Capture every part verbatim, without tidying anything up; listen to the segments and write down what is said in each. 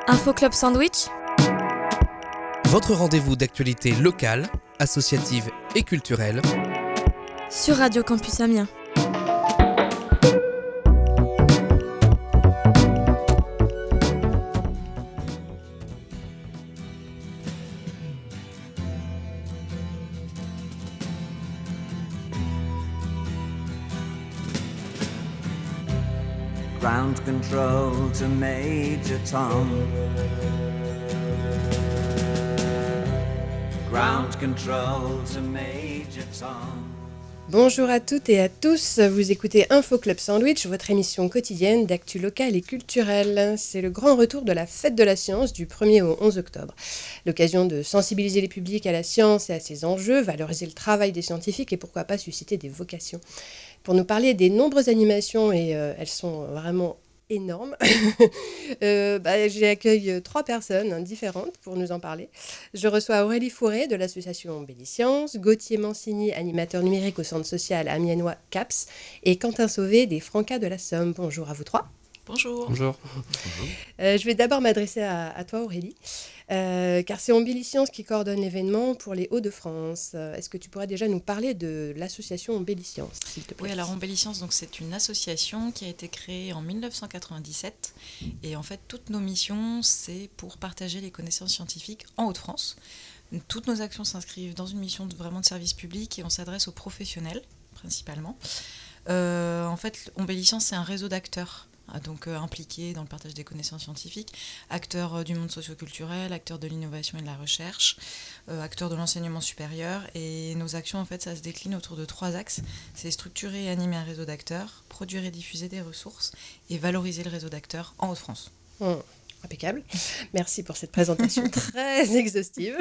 Info Club Sandwich, votre rendez-vous d'actualité locale, associative et culturelle sur Radio Campus Amiens. Ground control to Major Tom. Ground control to Major Tom. Bonjour à toutes et à tous, vous écoutez Info Club Sandwich, votre émission quotidienne d'actu locale et culturelle. C'est le grand retour de la Fête de la Science du premier au onze octobre. L'occasion de sensibiliser les publics à la science et à ses enjeux, valoriser le travail des scientifiques et pourquoi pas susciter des vocations. Pour nous parler des nombreuses animations, et euh, elles sont vraiment énormes, euh, bah, j'accueille trois personnes hein, différentes pour nous en parler. Je reçois Aurélie Fourré de l'association Belliscience, Gauthier Mancini, animateur numérique au centre social amiénois CAPS, et Quentin Sauvé des Francas de la Somme. Bonjour à vous trois. Bonjour. Bonjour. Euh, je vais d'abord m'adresser à, à toi Aurélie, euh, car c'est Belliscience qui coordonne l'événement pour les Hauts-de-France. Euh, est-ce que tu pourrais déjà nous parler de l'association Belliscience, s'il te plaît ? Oui, alors Belliscience, donc c'est une association qui a été créée en dix-neuf cent quatre-vingt-dix-sept et en fait toutes nos missions c'est pour partager les connaissances scientifiques en Hauts-de-France. Toutes nos actions s'inscrivent dans une mission de, vraiment de service public et on s'adresse aux professionnels principalement. Euh, en fait, Belliscience c'est un réseau d'acteurs. Donc euh, impliqués dans le partage des connaissances scientifiques, acteurs euh, du monde socio-culturel, acteurs de l'innovation et de la recherche, euh, acteurs de l'enseignement supérieur. Et nos actions, en fait, ça se décline autour de trois axes. C'est structurer et animer un réseau d'acteurs, produire et diffuser des ressources et valoriser le réseau d'acteurs en Hauts-de-France. Mmh. Impeccable. Merci pour cette présentation très exhaustive.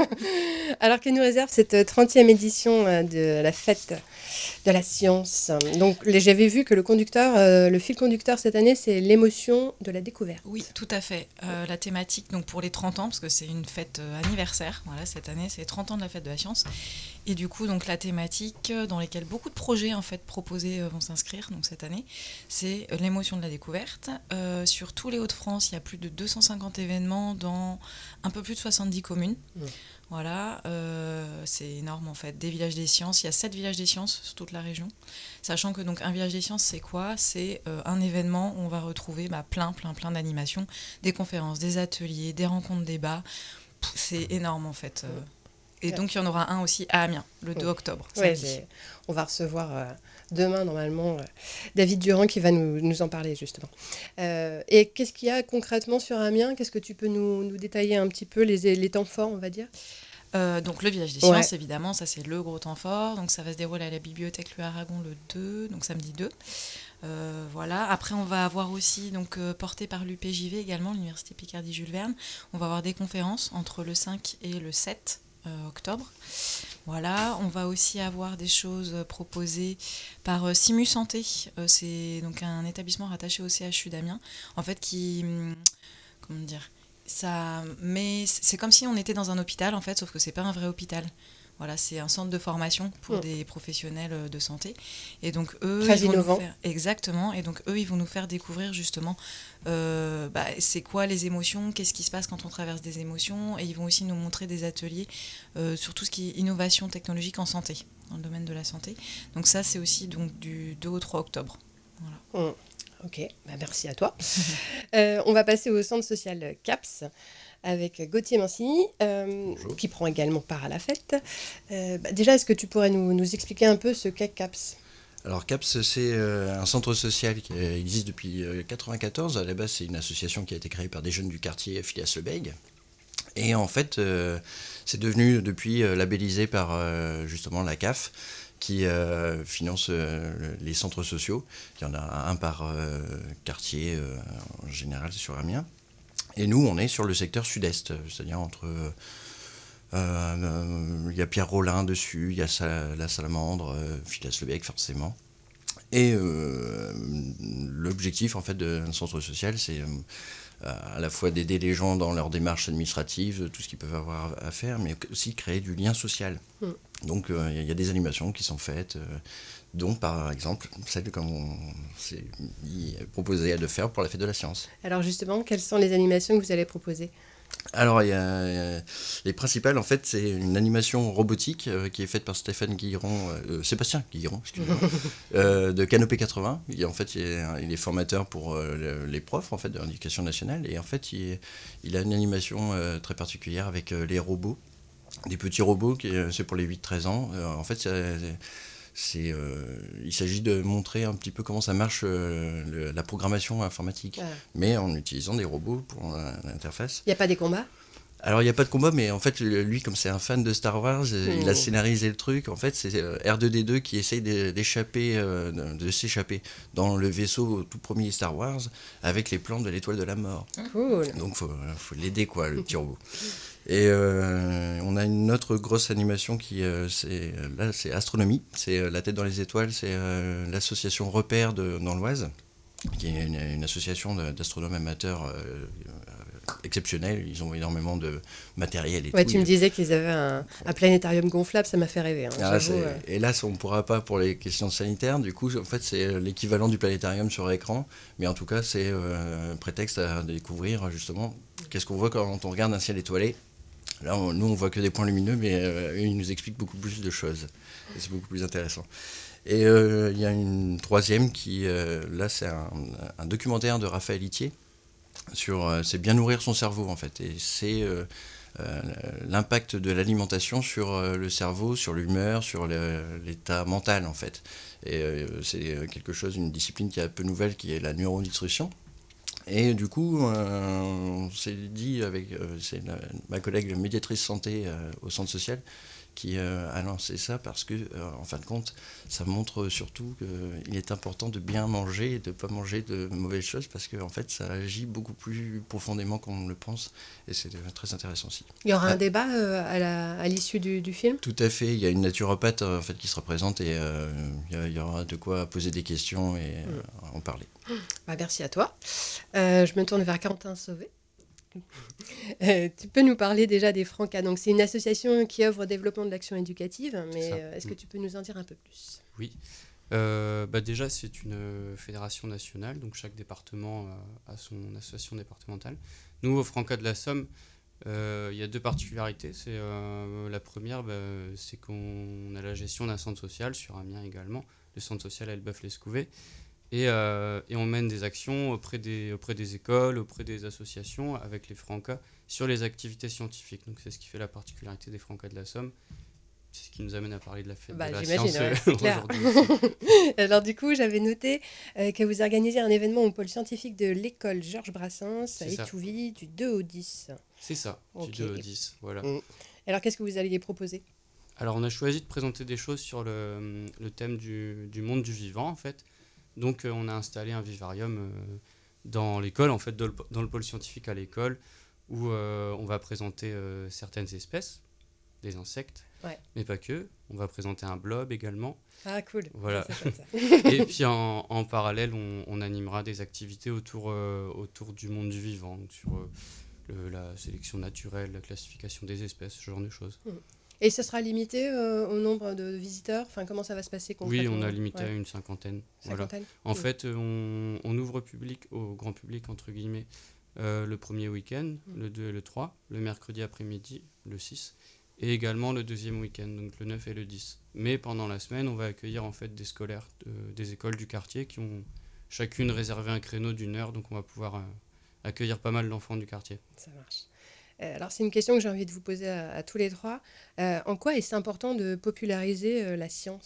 Alors que nous réserve cette trentième édition de la Fête de la Science. Donc, j'avais vu que le conducteur, euh, le fil conducteur cette année, c'est l'émotion de la découverte. Oui, tout à fait. Euh, la thématique, donc pour les trente ans, parce que c'est une fête euh, anniversaire, voilà, cette année, c'est les trente ans de la Fête de la Science. Et du coup, donc, la thématique euh, dans laquelle beaucoup de projets en fait, proposés euh, vont s'inscrire donc, cette année, c'est euh, l'émotion de la découverte. Euh, sur tous les Hauts-de-France, il y a plus de deux cent cinquante événements dans un peu plus de soixante-dix communes. Mmh. Voilà, euh, c'est énorme en fait. Des villages des sciences, il y a sept villages des sciences sur toute la région. Sachant que donc un village des sciences, c'est quoi ? C'est euh, un événement où on va retrouver bah, plein, plein, plein d'animations, des conférences, des ateliers, des rencontres, débats. Pff, c'est énorme en fait. Euh, Et donc, il y en aura un aussi à Amiens, le deux octobre. Ouais, on va recevoir euh, demain, normalement, euh, David Durand qui va nous, nous en parler, justement. Euh, et qu'est-ce qu'il y a concrètement sur Amiens ? Qu'est-ce que tu peux nous, nous détailler un petit peu, les, les temps forts, on va dire ? Euh, donc le village des sciences, ouais. évidemment, ça c'est le gros temps fort. Donc ça va se dérouler à la bibliothèque Louis Aragon le deux, donc samedi deux. Euh, voilà. Après, on va avoir aussi, donc, euh, porté par l'U P J V également, l'Université Picardie Jules Verne, on va avoir des conférences entre le cinq et le sept euh, octobre. Voilà, on va aussi avoir des choses proposées par euh, Simu Santé. Euh, c'est donc un établissement rattaché au C H U d'Amiens, en fait, qui, hum, comment dire, ça, mais c'est comme si on était dans un hôpital, en fait, sauf que c'est pas un vrai hôpital. Voilà, c'est un centre de formation pour mmh. des professionnels de santé. Et donc eux, très ils vont innovant. Nous faire, exactement. Et donc eux, ils vont nous faire découvrir justement, euh, bah, c'est quoi les émotions, qu'est-ce qui se passe quand on traverse des émotions. Et ils vont aussi nous montrer des ateliers euh, sur tout ce qui est innovation technologique en santé, dans le domaine de la santé. Donc ça, c'est aussi donc du deux au trois octobre. Voilà. Mmh. Ok, bah merci à toi. euh, on va passer au centre social CAPS avec Gauthier Mancini, euh, qui prend également part à la fête. Euh, bah déjà, est-ce que tu pourrais nous, nous expliquer un peu ce qu'est CAPS ? Alors CAPS, c'est euh, un centre social qui existe depuis mille neuf cent quatre-vingt-quatorze. À la base, c'est une association qui a été créée par des jeunes du quartier Phileas-le-Bègue. Et en fait, euh, c'est devenu depuis euh, labellisé par euh, justement la C A F, qui euh, finance euh, les centres sociaux. Il y en a un par euh, quartier euh, en général sur Amiens. Et nous, on est sur le secteur sud-est, c'est-à-dire entre... Euh, euh, il y a Pierre Rollin dessus, il y a Sa- la Salamandre, euh, Phileas-le-Bègue forcément. Et euh, l'objectif en fait d'un centre social, c'est euh, à la fois d'aider les gens dans leurs démarches administratives, tout ce qu'ils peuvent avoir à faire, mais aussi créer du lien social. Mmh. Donc il euh, y, y a des animations qui sont faites, euh, dont par exemple celle qu'on s'est proposé de faire pour la fête de la science. Alors justement, quelles sont les animations que vous allez proposer ? Alors, il y a, il y a- les principales, en fait, c'est une animation robotique euh, qui est faite par Stéphane Guilleron, euh, Sébastien Guilleron, excusez-moi, euh, de Canopé quatre-vingts. Il, en fait, il est, il est formateur pour euh, le- les profs en fait, de l'éducation nationale. Et en fait, il, il a une animation euh, très particulière avec euh, les robots, des petits robots, qui, euh, c'est pour les huit treize ans. Euh, en fait, c'est... C'est, euh, il s'agit de montrer un petit peu comment ça marche euh, le- la programmation informatique, Ah. mais en utilisant des robots pour euh, l'interface. Il n'y a pas des combats ? Alors, il n'y a pas de combat, mais en fait, lui, comme c'est un fan de Star Wars, euh, il a Oh. scénarisé le truc. En fait, c'est euh, R deux D deux qui essaye de- d'échapper, euh, de, de s'échapper dans le vaisseau tout premier Star Wars avec les plans de l'étoile de la mort. Cool. Donc, il faut, faut l'aider, quoi, le petit robot. Et euh, on a une autre grosse animation qui, euh, c'est, là, c'est Astronomie. C'est euh, La tête dans les étoiles. C'est euh, l'association Repère de, dans l'Oise, qui est une, une association de- d'astronomes amateurs euh, euh, exceptionnels. Ils ont énormément de matériel et Ouais, tout. tu me disais qu'ils avaient un, un planétarium gonflable, ça m'a fait rêver. Hein, Ah, j'avoue, c'est- euh. Hélas, on ne pourra pas pour les questions sanitaires. Du coup, en fait, c'est l'équivalent du planétarium sur écran. Mais en tout cas, c'est euh, un prétexte à découvrir justement qu'est-ce qu'on voit quand on regarde un ciel étoilé. Là, on- nous, on voit que des points lumineux, mais euh, eux, ils nous expliquent beaucoup plus de choses. Et c'est beaucoup plus intéressant. Et euh, il y a une troisième qui, euh, là, c'est un, un documentaire de Raphaël Itier sur, euh, c'est bien nourrir son cerveau, en fait. Et c'est euh, euh, l'impact de l'alimentation sur euh, le cerveau, sur l'humeur, sur le- l'état mental, en fait. Et euh, c'est quelque chose, une discipline qui est un peu nouvelle, qui est la neuronutrition. Et du coup, euh, on s'est dit avec euh, c'est la- ma collègue médiatrice santé euh, au centre social qui euh, a lancé ça parce que, euh, en fin de compte, ça montre surtout qu'il est important de bien manger et de ne pas manger de mauvaises choses parce qu'en en fait, ça agit beaucoup plus profondément qu'on ne le pense et c'est euh, très intéressant aussi. Il y aura Ah. un débat euh, à la- à l'issue du, du film ? Tout à fait, il y a une naturopathe euh, en fait, qui se représente et euh, il y a- il y aura de quoi poser des questions et euh, en parler. Bah, merci à toi. Euh, je me tourne vers Quentin Sauvé. Euh, tu peux nous parler déjà des Francas. Donc, c'est une association qui œuvre au développement de l'action éducative, mais ça. euh, est-ce que Mm. tu peux nous en dire un peu plus ? Oui. Euh, bah déjà, c'est une euh, fédération nationale, donc chaque département euh, a son association départementale. Nous, au Franca de la Somme, euh, il y a deux particularités. C'est, euh, la première, bah, c'est qu'on a la gestion d'un centre social, sur Amiens également, le centre social Elbeuf-les-Couvées. Et, euh, et on mène des actions auprès des, auprès des écoles, auprès des associations, avec les Francas, sur les activités scientifiques. Donc c'est ce qui fait la particularité des Francas de la Somme. C'est ce qui nous amène à parler de la fête Bah, de la j'imagine, science ouais, euh, c'est clair. aujourd'hui aussi. Alors du coup, j'avais noté euh, que vous organisez un événement au pôle scientifique de l'école Georges Brassens à C'est ça. Étouville du deux au dix. C'est ça, Ok. du deux au dix, voilà. Mm. Alors qu'est-ce que vous alliez proposer ? Alors on a choisi de présenter des choses sur le, le thème du, du monde du vivant en fait. Donc euh, on a installé un vivarium euh, dans l'école, en fait, dans le, dans le pôle scientifique à l'école, où euh, on va présenter euh, certaines espèces, des insectes, Ouais. mais pas que. On va présenter un blob également. Ah cool. Voilà. Ça, c'est chouette, ça. Et puis en, en parallèle, on, on animera des activités autour, euh, autour du monde du vivant, donc sur euh, le- la sélection naturelle, la classification des espèces, ce genre de choses. Et ça sera limité euh, au nombre de visiteurs ? Enfin, comment ça va se passer Oui, concrètement ? on a limité Ouais. à une cinquantaine. Voilà. Cinquantaine ? En Mm. fait, euh, on, on ouvre public, au grand public, entre guillemets, euh, le premier week-end, Mm. le deux et le trois, le mercredi après-midi, le six, et également le deuxième week-end, donc le neuf et le dix. Mais pendant la semaine, on va accueillir en fait des scolaires euh, des écoles du quartier qui ont chacune réservé un créneau d'une heure, donc on va pouvoir euh, accueillir pas mal d'enfants du quartier. Ça marche. Euh, alors, c'est une question que j'ai envie de vous poser à, à tous les trois. Euh, en quoi est-ce important de populariser euh, la science ?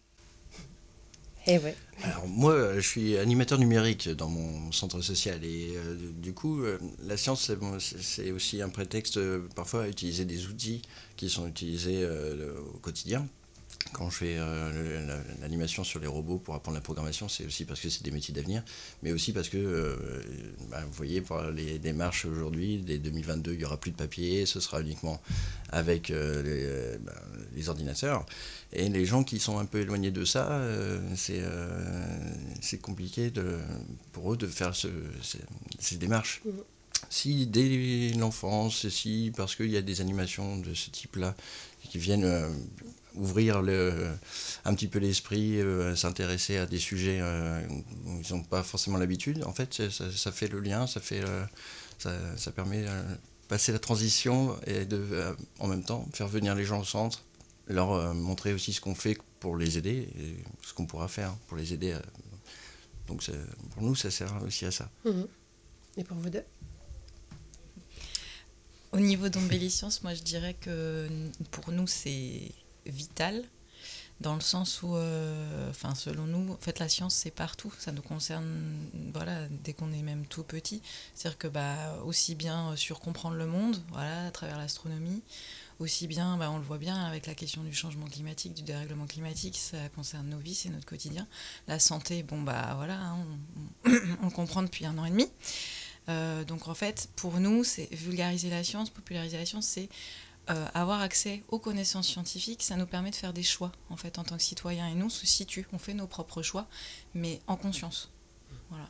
Eh ouais. Alors moi, je suis animateur numérique dans mon centre social et euh, du coup, euh, la science, c'est, bon, c'est- c'est aussi un prétexte euh, parfois à utiliser des outils qui sont utilisés euh, au quotidien. Quand je fais euh, le- la- l'animation sur les robots pour apprendre la programmation, c'est aussi parce que c'est des métiers d'avenir, mais aussi parce que, euh, bah, vous voyez, pour les démarches aujourd'hui, dès deux mille vingt-deux, il n'y aura plus de papier, ce sera uniquement avec euh, les, euh, bah, les ordinateurs. Et les gens qui sont un peu éloignés de ça, euh, c'est, euh, c'est compliqué de, pour eux de faire ce, ces, ces démarches. Mhm. Si dès l'enfance, si parce qu'il y a des animations de ce type-là qui viennent... euh, ouvrir le, un petit peu l'esprit, euh, s'intéresser à des sujets euh, où ils n'ont pas forcément l'habitude. En fait, ça, ça fait le lien, ça, fait, euh, ça, ça permet de euh, passer la transition et de, euh, en même temps faire venir les gens au centre, leur euh, montrer aussi ce qu'on fait pour les aider et ce qu'on pourra faire pour les aider. À... Donc c'est, pour nous, ça sert aussi à ça. Mmh. Et pour vous deux ? Au niveau d'Ombelliscience, moi je dirais que pour nous c'est vital, dans le sens où, euh, enfin, selon nous, en fait, la science c'est partout, ça nous concerne, voilà, dès qu'on est même tout petit. C'est-à-dire que bah, aussi bien sur comprendre le monde, voilà, à travers l'astronomie, aussi bien, bah, on le voit bien avec la question du changement climatique, du dérèglement climatique, ça concerne nos vies, c'est notre quotidien. La santé, bon bah voilà, hein, on, on, on le comprend depuis un an et demi. Euh, donc en fait, pour nous, c'est vulgariser la science, populariser la science, c'est euh, avoir accès aux connaissances scientifiques. Ça nous permet de faire des choix en fait en tant que citoyens. Et nous, on se situe, on fait nos propres choix, mais en conscience. Voilà.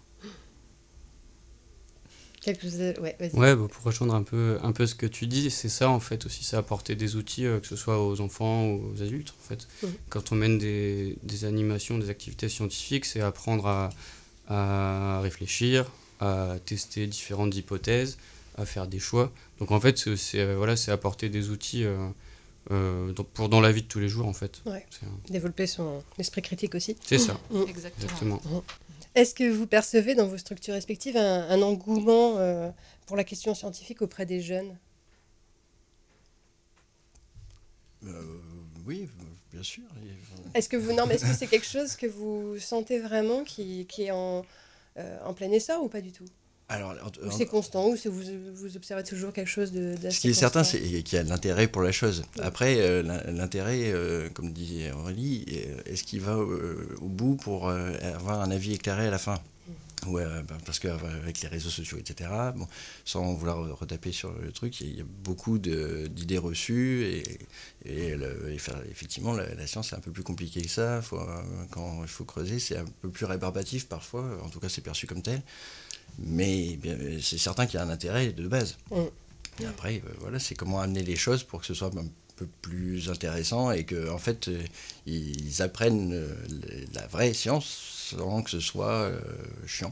Quelque chose de... Ouais, vas-y. Ouais, bah, pour rejoindre un peu, un peu ce que tu dis, c'est ça en fait aussi, c'est apporter des outils, euh, que ce soit aux enfants ou aux adultes en fait. Mmh. Quand on mène des, des animations, des activités scientifiques, c'est apprendre à, à réfléchir, à tester différentes hypothèses, à faire des choix. Donc en fait, c'est, c'est, euh, voilà, c'est apporter des outils euh, euh, dans, pour dans la vie de tous les jours en fait. Ouais. C'est, un... Développer son esprit critique aussi. c'est ça, Mmh. Exactement. exactement. Mmh. Est-ce que vous percevez dans vos structures respectives un, un engouement euh, pour la question scientifique auprès des jeunes ? Euh, oui, bien sûr. Est-ce que vous non, mais est-ce que c'est quelque chose que vous sentez vraiment qui, qui est en, euh, en plein essor ou pas du tout ? Alors, Ou c'est constant, ou c'est vous, vous observez toujours quelque chose de, d'assez ce qui est constant ? certain, c'est qu'il y a de l'intérêt pour la chose. Après, euh, l'intérêt, euh, comme disait Aurélie, est-ce qu'il va euh, au bout pour euh, avoir un avis éclairé à la fin ? Ouais, bah, parce qu'avec les réseaux sociaux, et cetera, bon, sans vouloir retaper sur le truc, il y a beaucoup de, d'idées reçues et, et, le, et faire, effectivement, la, la science, c'est un peu plus compliqué que ça. Faut, euh, quand il faut creuser, c'est un peu plus rébarbatif parfois, en tout cas, c'est perçu comme tel. Mais bien, c'est certain qu'il y a un intérêt de base. Mmh. Et après, euh, voilà, c'est comment amener les choses pour que ce soit un peu plus intéressant et qu'en en fait, euh, ils apprennent euh, la vraie science sans que ce soit euh, chiant.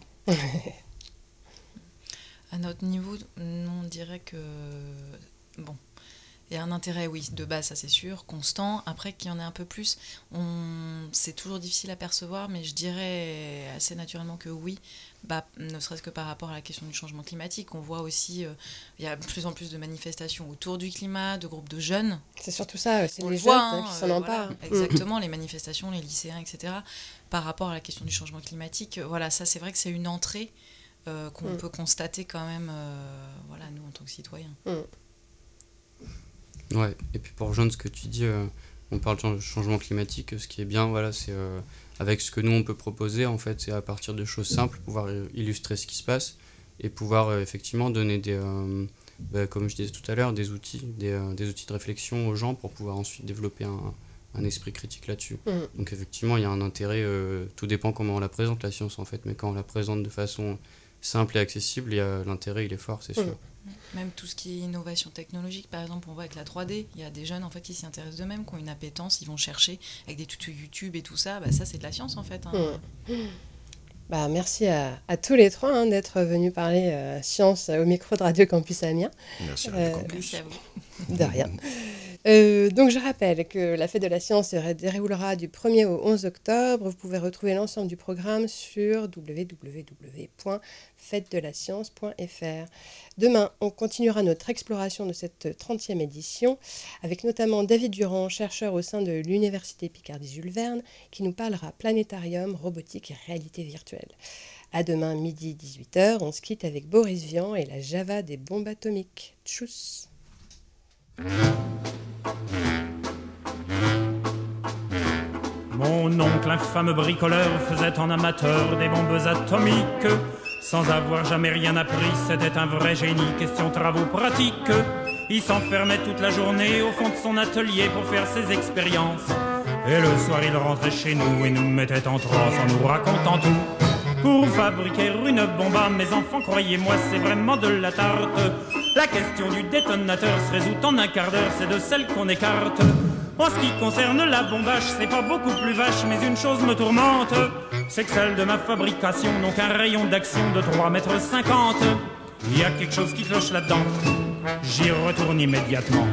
À notre niveau, nous, on dirait que, bon, il y a un intérêt, oui, de base, ça c'est sûr, constant. Après, qu'il y en ait un peu plus, on... c'est toujours difficile à percevoir, mais je dirais assez naturellement que oui, bah, ne serait-ce que par rapport à la question du changement climatique. On voit aussi, euh, il y a de plus en plus de manifestations autour du climat, de groupes de jeunes. C'est surtout ça, c'est On les le jeunes voit, hein, hein, qui s'en euh, emparent. voilà, exactement, les manifestations, les lycéens, et cetera. Par rapport à la question du changement climatique, euh, voilà, ça c'est vrai que c'est une entrée euh, qu'on Mm. peut constater quand même, euh, voilà, nous en tant que citoyens. Mm. Ouais, et puis pour rejoindre ce que tu dis, euh, on parle de changement climatique, ce qui est bien, voilà, c'est euh, avec ce que nous on peut proposer, en fait, c'est à partir de choses simples, pouvoir illustrer ce qui se passe et pouvoir euh, effectivement donner des, euh, bah, comme je disais tout à l'heure, des outils, des, euh, des outils de réflexion aux gens pour pouvoir ensuite développer un, un esprit critique là-dessus. Mm. Donc effectivement, il y a un intérêt, euh, tout dépend comment on la présente la science en fait, mais quand on la présente de façon simple et accessible, il y a, l'intérêt il est fort, c'est sûr. Mm. Même tout ce qui est innovation technologique, par exemple, on voit avec la trois D, il y a des jeunes en fait qui s'y intéressent d'eux-mêmes, qui ont une appétence, ils vont chercher avec des tutos YouTube et tout ça, bah, ça c'est de la science en fait. Hein. Mm. Bah, merci à, à tous les trois hein, d'être venus parler euh, science au micro de Radio Campus Amiens. Merci à Euh, Radio Campus. Merci à vous. De rien. Euh, donc je rappelle que la fête de la science se déroulera du premier au onze octobre. Vous pouvez retrouver l'ensemble du programme sur w w w point fête de la science point f r. Demain, on continuera notre exploration de cette trentième édition avec notamment David Durand, chercheur au sein de l'Université Picardie-Jules Verne, qui nous parlera planétarium, robotique et réalité virtuelle. À demain, midi dix-huit heures, on se quitte avec Boris Vian et la Java des bombes atomiques. Tchuss! Mon oncle, infâme bricoleur, faisait en amateur des bombes atomiques. Sans avoir jamais rien appris, c'était un vrai génie, question travaux pratiques. Il s'enfermait toute la journée au fond de son atelier pour faire ses expériences. Et le soir, il rentrait chez nous et nous mettait en transe en nous racontant tout. Pour fabriquer une bombe à mes enfants, croyez-moi, c'est vraiment de la tarte. La question du détonateur se résout en un quart d'heure, c'est de celle qu'on écarte. En ce qui concerne la bombache, c'est pas beaucoup plus vache, mais une chose me tourmente, c'est que celle de ma fabrication n'ont qu'un rayon d'action de trois mètres cinquante. Il y a quelque chose qui cloche là-dedans, j'y retourne immédiatement.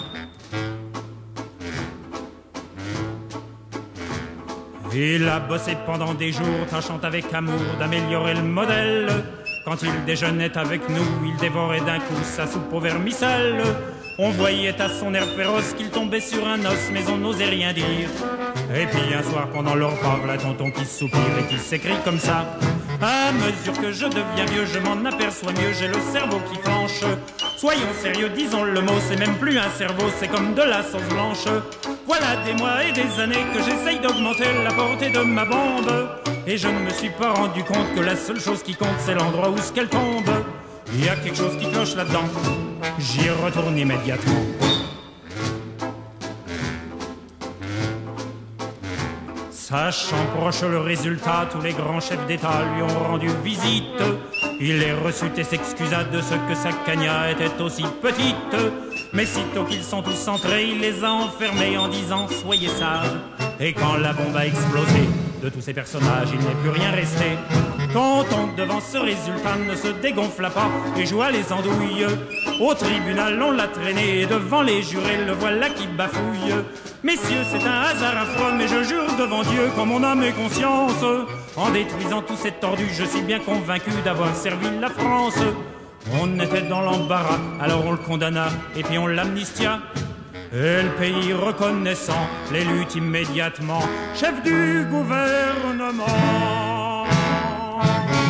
Il a bossé pendant des jours, tâchant avec amour d'améliorer le modèle. Quand il déjeunait avec nous, il dévorait d'un coup sa soupe au vermicelle. On voyait à son air féroce qu'il tombait sur un os, mais on n'osait rien dire. Et puis un soir pendant leur repas, voilà tonton qui soupire et qui s'écrie comme ça. À mesure que je deviens vieux, je m'en aperçois mieux, j'ai le cerveau qui flanche. Soyons sérieux, disons le mot, c'est même plus un cerveau, c'est comme de la sauce blanche. Voilà des mois et des années que j'essaye d'augmenter la portée de ma bombe. Et je ne me suis pas rendu compte que la seule chose qui compte, c'est l'endroit où ce qu'elle tombe. Il y a quelque chose qui cloche là-dedans, j'y retourne immédiatement. Sachant proche le résultat, tous les grands chefs d'État lui ont rendu visite. Il les reçut et s'excusa de ce que sa cagna était aussi petite. Mais sitôt qu'ils sont tous entrés, il les a enfermés en disant « Soyez sages ». Et quand la bombe a explosé, de tous ces personnages, il n'est plus rien resté. Quand on, devant ce résultat, ne se dégonfla pas et joua les andouilles. Au tribunal, on l'a traîné et devant les jurés, le voilà qui bafouille. Messieurs, c'est un hasard affreux, mais je jure devant Dieu, qu'en mon âme et conscience, en détruisant tous ces tordus, je suis bien convaincu d'avoir servi la France. On était dans l'embarras, alors on le condamna et puis on l'amnistia. Et le pays reconnaissant l'élut immédiatement chef du gouvernement.